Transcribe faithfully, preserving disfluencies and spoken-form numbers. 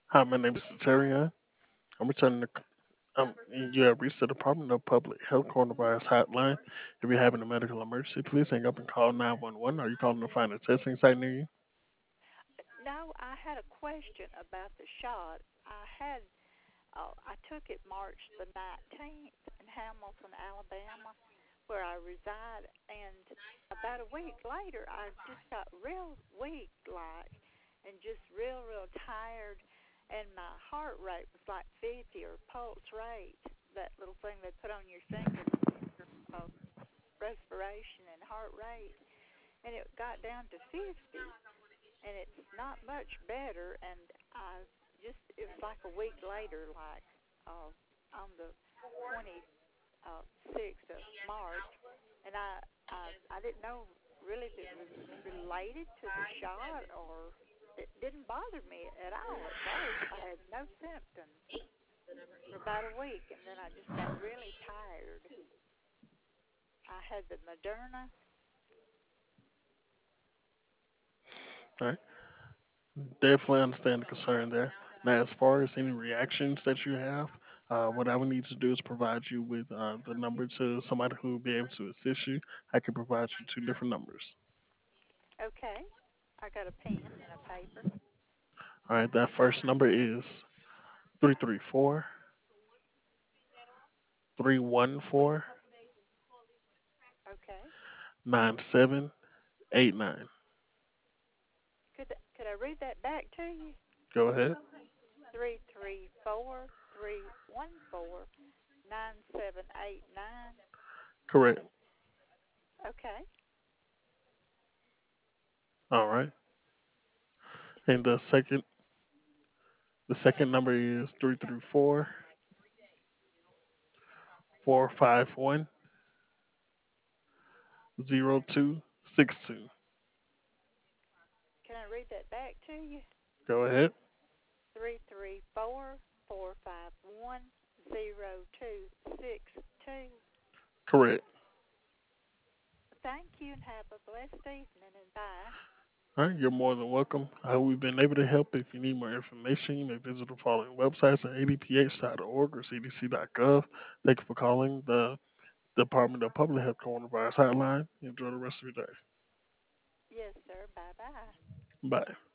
Hi, my name is Terry. I'm returning the um, you have reached the Department of Public Health Coronavirus Hotline. If you're having a medical emergency, please hang up and call nine one one. Are you calling to find a testing site near you? No, I had a question about the shot. I had, uh, I took it March the nineteenth in Hamilton, Alabama, where I reside, and about a week later, I just got real weak, like, and just real, real tired, and my heart rate was like fifty, or pulse rate, that little thing they put on your finger, uh, respiration and heart rate, and it got down to fifty, and it's not much better. And I just it was like a week later, like uh, on the twenty-sixth of March, and I, I I didn't know really if it was related to the shot, or it didn't bother me at all at first. I had no symptoms for about a week, and then I just got really tired. I had the Moderna. All right. Definitely understand the concern there. Now, as far as any reactions that you have, uh, what I would need to do is provide you with uh, the number to somebody who will be able to assist you. I can provide you two different numbers. Okay, I got a pen and a paper. All right. That first number is three three four three one four Okay, nine seven eight nine. could could I read that back to you? Go ahead. Three three four three one four nine seven eight nine. Correct. Okay. All right. And the second the second number is three three four four five one zero two six two. Can I read that back to you? Go ahead. Three three four four five one zero two six two. Correct. Thank you, and have a blessed evening, and bye. All right, you're more than welcome. I hope we've been able to help. If you need more information, you may visit the following websites at a d p h dot org or c d c dot gov. Thank you for calling the Department of Public Health Coronavirus Hotline. Enjoy the rest of your day. Yes, sir. Bye bye. Bye.